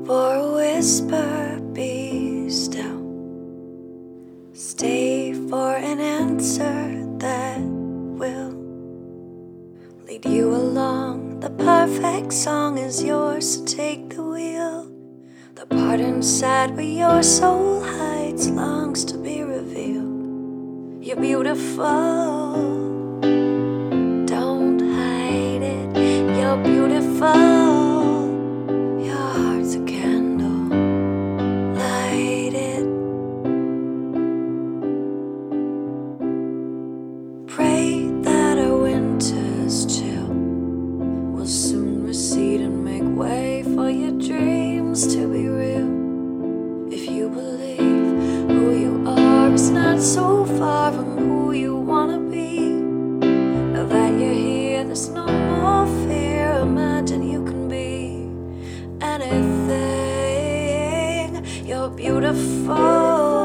for a whisper, be still. Stay for an answer that will lead you along. The perfect song is yours, so take the wheel. The part inside where your soul hides longs to be revealed. You're beautiful, don't hide it. You're beautiful. Your heart's a candle, light it. Pray that our winter's chill will soon recede and make way for your dreams to be real. If you believe who you are is not so far from who you wanna be, now that you're here, there's no more fear. Imagine you can be anything. You're beautiful.